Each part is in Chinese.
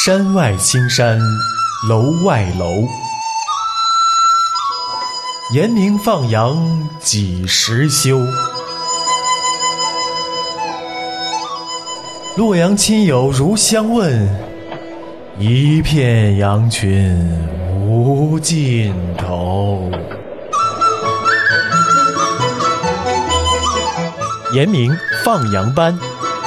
山外青山楼外楼，严明放羊几时休？洛阳亲友如相问，一片羊群无尽头。严明放羊班。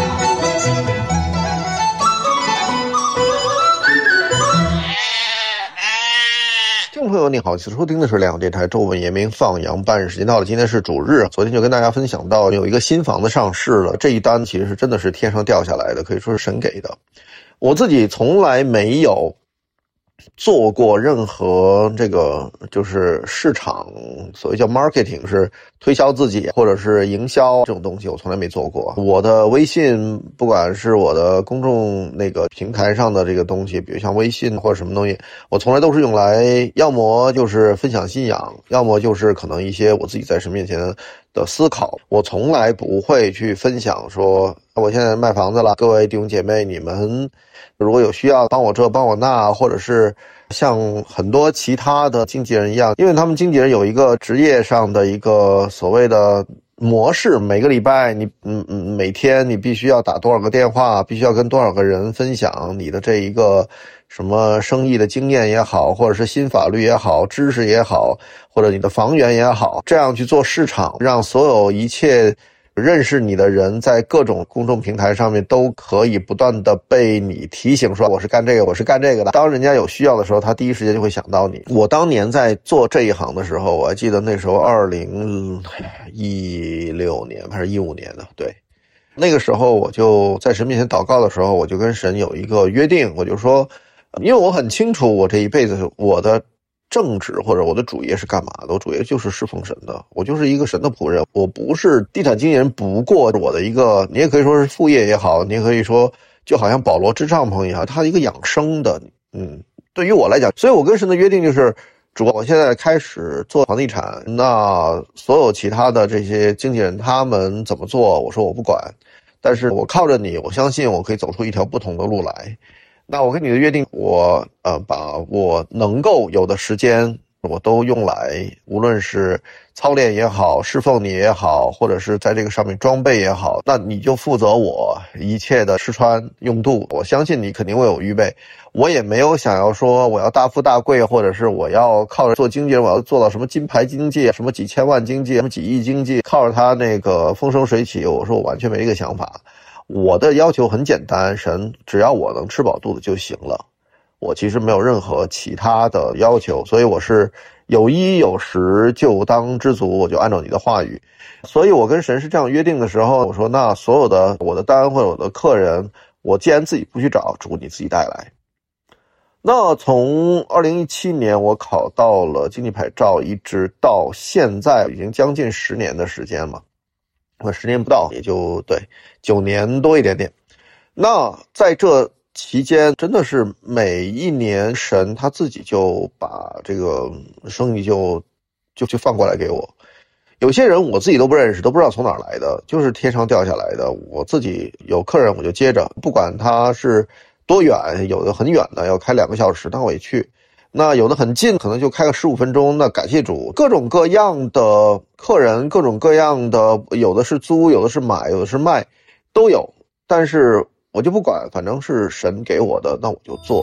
听众朋友你好，收听的是两电台周文严明放羊班。时间到了，今天是主日，昨天就跟大家分享到有一个新房子上市了，这一单其实真的是天上掉下来的，可以说是神给的。我自己从来没有做过任何这个就是市场，所谓叫 marketing， 是推销自己或者是营销这种东西，我从来没做过。我的微信，不管是我的公众那个平台上的这个东西，比如像微信或者什么东西，我从来都是用来要么就是分享信仰，要么就是可能一些我自己在神面前的思考。我从来不会去分享说我现在卖房子了，各位弟兄姐妹，你们如果有需要帮我这帮我那，或者是像很多其他的经纪人一样，因为他们经纪人有一个职业上的一个所谓的模式，每个礼拜你每天你必须要打多少个电话，必须要跟多少个人分享你的这一个什么生意的经验也好，或者是新法律也好，知识也好，或者你的房源也好，这样去做市场，让所有一切认识你的人在各种公众平台上面都可以不断的被你提醒说我是干这个我是干这个的。当人家有需要的时候，他第一时间就会想到你。我当年在做这一行的时候，我还记得那时候2016年还是15年的，对，那个时候我就在神面前祷告的时候，我就跟神有一个约定，我就说，因为我很清楚我这一辈子我的正职或者我的主业是干嘛的，我主业就是侍奉神的，我就是一个神的仆人，我不是地产经纪人，不过我的一个，你也可以说是副业也好，你也可以说就好像保罗支帐篷一样，它一个养生的，对于我来讲，所以我跟神的约定就是，主，我现在开始做房地产，那所有其他的这些经纪人他们怎么做，我说我不管，但是我靠着你，我相信我可以走出一条不同的路来。那我跟你的约定，我把我能够有的时间我都用来，无论是操练也好，侍奉你也好，或者是在这个上面装备也好，那你就负责我一切的吃穿用度，我相信你肯定为我预备。我也没有想要说我要大富大贵，或者是我要靠着做经纪人我要做到什么金牌经纪，什么几千万经纪，什么几亿经纪，靠着他那个风生水起，我说我完全没这个想法。我的要求很简单，神只要我能吃饱肚子就行了，我其实没有任何其他的要求，所以我是有衣有食就当知足，我就按照你的话语。所以我跟神是这样约定的时候，我说那所有的我的单或者我的客人，我既然自己不去找，主你自己带来。那从2017年我考到了经济牌照，一直到现在已经将近10年的时间了，我10年不到，也就对9年多一点点。那在这期间，真的是每一年神他自己就把这个生意就放过来给我。有些人我自己都不认识，都不知道从哪儿来的，就是天上掉下来的。我自己有客人我就接着，不管他是多远，有的很远的要开2个小时，但我也去。那有的很近，可能就开个15分钟，那感谢主，各种各样的客人，各种各样的，有的是租，有的是买，有的是卖，都有。但是我就不管，反正是神给我的，那我就做。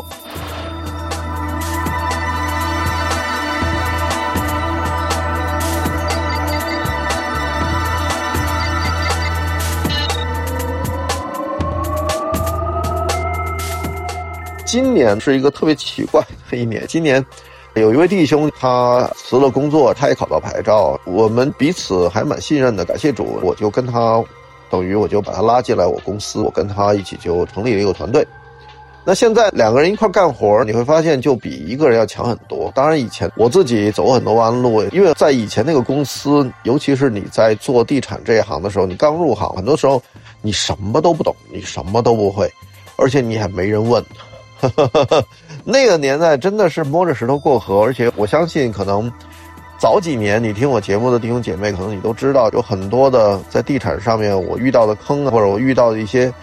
今年是一个特别奇怪的一年，今年有一位弟兄他辞了工作，他也考到牌照，我们彼此还蛮信任的，感谢主，我就跟他等于我就把他拉进来我公司，我跟他一起就成立了一个团队。那现在2个人一块干活，你会发现就比1个人要强很多。当然以前我自己走很多弯路，因为在以前那个公司，尤其是你在做地产这一行的时候，你刚入行，很多时候你什么都不懂，你什么都不会，而且你还没人问。那个年代真的是摸着石头过河，而且我相信可能早几年你听我节目的弟兄姐妹，可能你都知道有很多的在地产上面我遇到的坑，或者我遇到的一些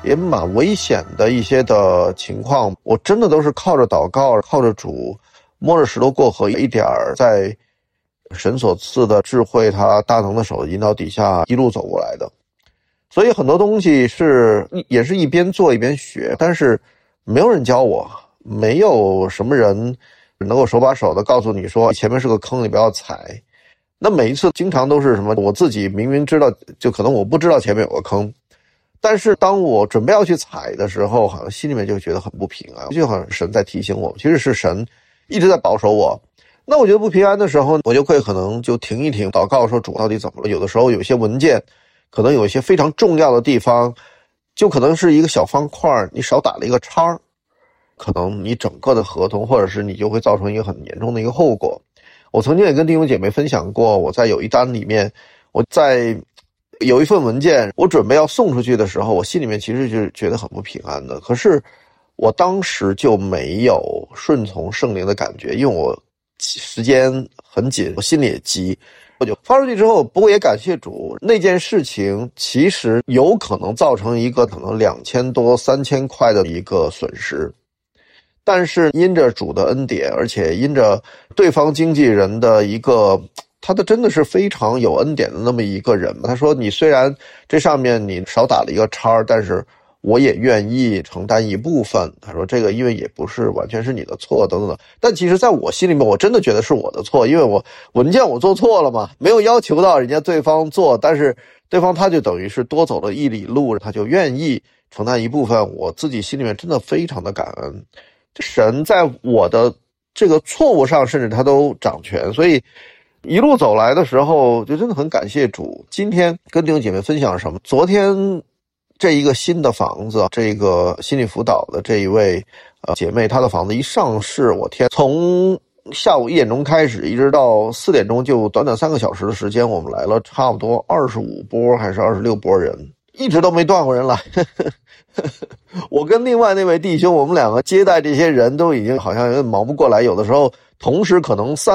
也蛮危险的一些的情况，我真的都是靠着祷告，靠着主，摸着石头过河，一点儿在神所赐的智慧，他大能的手引导底下一路走过来的。所以很多东西也是一边做一边学，但是没有人教我，没有什么人能够手把手的告诉你说前面是个坑，你不要踩。那每一次经常都是什么，我自己明明知道，就可能我不知道前面有个坑，但是当我准备要去踩的时候，好像心里面就觉得很不平安，就好像神在提醒我，其实是神一直在保守我。那我觉得不平安的时候，我就会可能就停一停，祷告说主到底怎么了。有的时候有些文件可能有一些非常重要的地方，就可能是一个小方块，你少打了一个叉，可能你整个的合同或者是你就会造成一个很严重的一个后果。我曾经也跟弟兄姐妹分享过，我在有一单里面，我在有一份文件我准备要送出去的时候，我心里面其实就是觉得很不平安的，可是我当时就没有顺从圣灵的感觉，因为我时间很紧，我心里也急，我就发出去之后，不过也感谢主，那件事情其实有可能造成一个可能2000多3000块的一个损失，但是因着主的恩典，而且因着对方经纪人的一个他的真的是非常有恩典的那么一个人，他说你虽然这上面你少打了一个叉，但是我也愿意承担一部分。他说这个因为也不是完全是你的错等等的，但其实在我心里面我真的觉得是我的错，因为我文件我做错了嘛，没有要求到人家对方做，但是对方他就等于是多走了1里路，他就愿意承担一部分，我自己心里面真的非常的感恩。神在我的这个错误上甚至他都掌权，所以一路走来的时候就真的很感谢主。今天跟弟兄姐妹分享什么？昨天这一个新的房子，这个心理辅导的这一位姐妹，她的房子一上市，我天，从下午1点钟开始一直到4点钟，就短短3个小时的时间，我们来了差不多25波还是26波人，一直都没断过人来。我跟另外那位弟兄，我们两个接待这些人都已经好像有点忙不过来，有的时候同时可能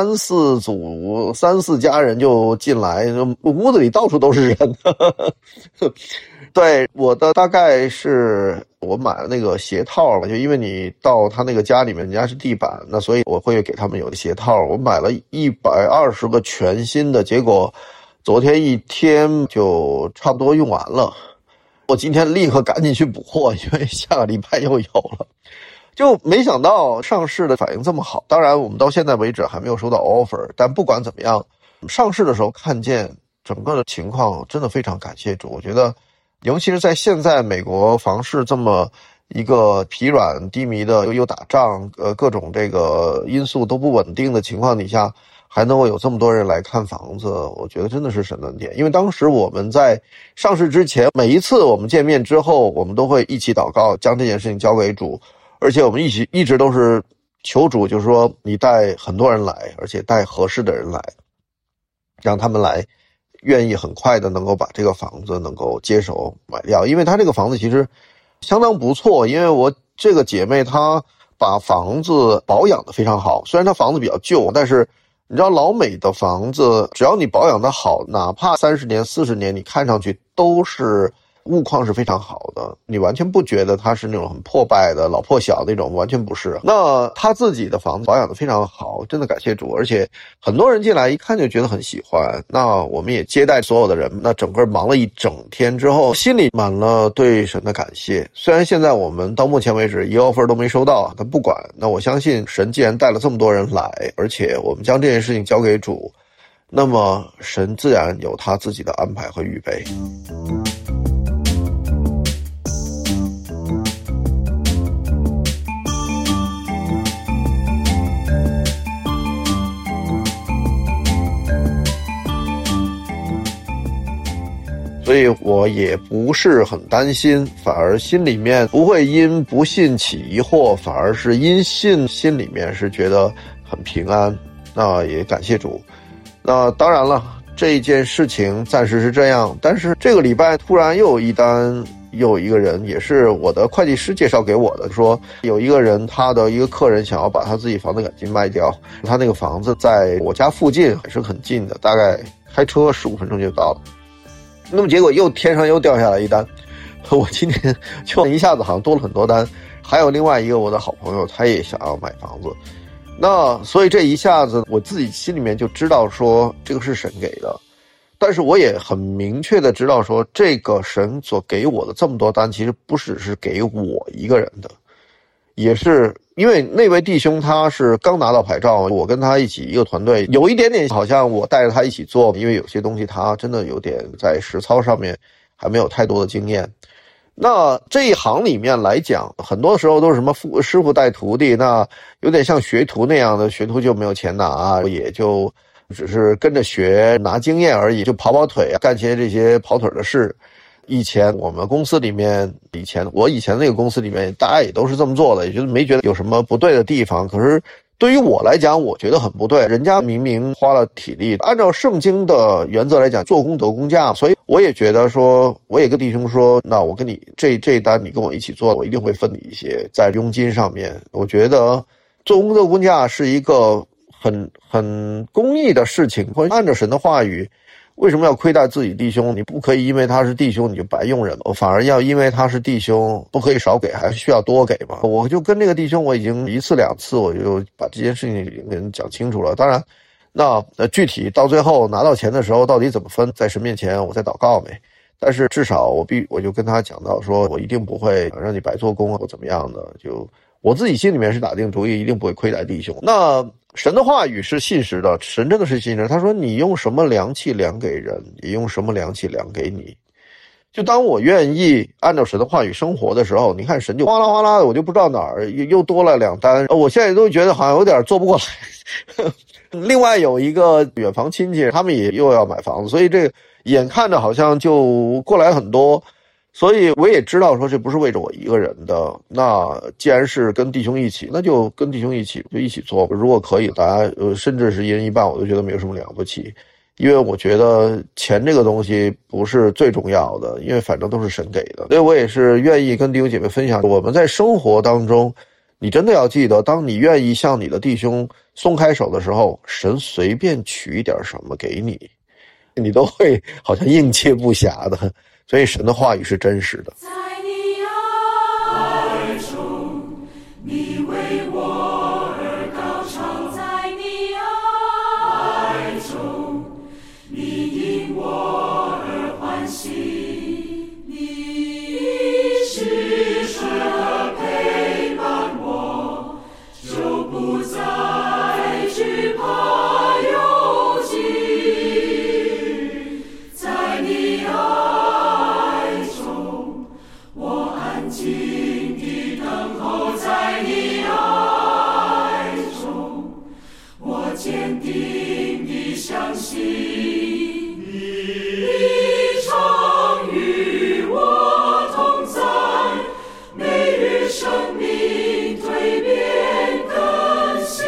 3、4家人就进来，屋子里到处都是人。对，我的大概是我买了那个鞋套，就因为你到他那个家里面，人家是地板，那所以我会给他们有的鞋套。我买了120个全新的，结果昨天一天就差不多用完了。我今天立刻赶紧去补货，因为下个礼拜又有了。就没想到上市的反应这么好，当然我们到现在为止还没有收到 offer， 但不管怎么样，上市的时候看见整个的情况，真的非常感谢主。我觉得尤其是在现在美国房市这么一个疲软低迷的，又打仗，各种这个因素都不稳定的情况底下，还能够有这么多人来看房子，我觉得真的是神的恩典。因为当时我们在上市之前，每一次我们见面之后，我们都会一起祷告，将这件事情交给主，而且我们一直都是求主，就是说你带很多人来，而且带合适的人来，让他们来愿意很快的能够把这个房子能够接手买掉。因为他这个房子其实相当不错，因为我这个姐妹她把房子保养得非常好，虽然她房子比较旧，但是你知道老美的房子只要你保养得好，哪怕30年40年，你看上去都是物况是非常好的，你完全不觉得它是那种很破败的老破小那种，完全不是。那他自己的房子保养得非常好，真的感谢主，而且很多人进来一看就觉得很喜欢。那我们也接待所有的人，那整个忙了一整天之后，心里满了对神的感谢。虽然现在我们到目前为止一个 offer 都没收到，但不管，那我相信神既然带了这么多人来，而且我们将这件事情交给主，那么神自然有他自己的安排和预备。所以我也不是很担心，反而心里面不会因不信起疑惑，反而是因信，心里面是觉得很平安。那也感谢主。那当然了，这件事情暂时是这样，但是这个礼拜突然又有一单，又有一个人，也是我的会计师介绍给我的，说有一个人，他的一个客人想要把他自己房子赶紧卖掉，他那个房子在我家附近，还是很近的，大概开车15分钟就到了。那么结果又天上又掉下来一单， 我今年就一下子好像多了很多单。还有另外一个我的好朋友，他也想要买房子，那所以这一下子我自己心里面就知道说这个是神给的，但是我也很明确的知道说这个神所给我的这么多单其实不只是给我一个人的，也是因为那位弟兄他是刚拿到牌照，我跟他一起一个团队，有一点点好像我带着他一起做，因为有些东西他真的有点在实操上面还没有太多的经验。那这一行里面来讲，很多时候都是什么师傅带徒弟，那有点像学徒那样的，学徒就没有钱拿，也就只是跟着学拿经验而已，就跑跑腿，干些这些跑腿的事。以前我们公司里面，我以前那个公司里面，大家也都是这么做的，也就是没觉得有什么不对的地方。可是对于我来讲，我觉得很不对。人家明明花了体力，按照圣经的原则来讲，做工得工价，所以我也觉得说，我也跟弟兄说，那我跟你这一单你跟我一起做，我一定会分你一些在佣金上面。我觉得做工得工价是一个很公义的事情，或者按照神的话语。为什么要亏待自己弟兄？你不可以因为他是弟兄你就白用人，反而要因为他是弟兄不可以少给，还是需要多给嘛。我就跟这个弟兄我已经1次2次我就把这件事情跟人讲清楚了。当然那具体到最后拿到钱的时候到底怎么分，在神面前我再祷告没。但是至少我就跟他讲到说，我一定不会让你白做工或怎么样的，就我自己心里面是打定主意，一定不会亏待弟兄。那神的话语是信实的，神真的是信实。他说你用什么量器量给人，也用什么量器量给你。就当我愿意按照神的话语生活的时候，你看神就哗啦哗啦的，我就不知道哪儿又多了2单，我现在都觉得好像有点做不过来。另外有一个远房亲戚，他们也又要买房子，所以这个眼看着好像就过来很多。所以我也知道说这不是为着我一个人的，那既然是跟弟兄一起，那就跟弟兄一起就一起做，如果可以大家甚至是1人1半，我都觉得没有什么了不起。因为我觉得钱这个东西不是最重要的，因为反正都是神给的。所以我也是愿意跟弟兄姐妹分享，我们在生活当中你真的要记得，当你愿意向你的弟兄松开手的时候，神随便取一点什么给你，你都会好像应接不暇的。所以神的话语是真实的。 在你爱中，你为我而高唱，在你爱中，你因我而欢喜，你时时刻陪伴我，就不再惧怕忧惧，在你安静地等候，在你爱中，我坚定地相信，你常与我同在，每日生命蜕变更新。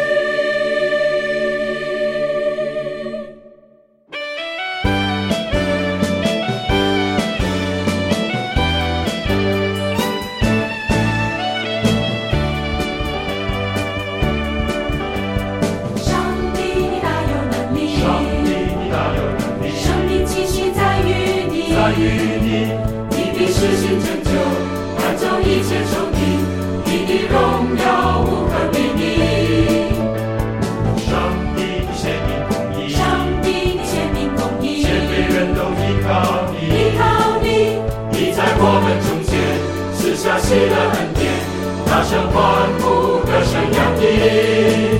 你必实行拯救，挽救一切仇敌，你的荣耀无可比拟。上帝的显明公义，上帝的显明公义，千辈人都依靠你，依靠你，你在我们中间赐下喜乐恩典，大声欢呼，歌声扬溢。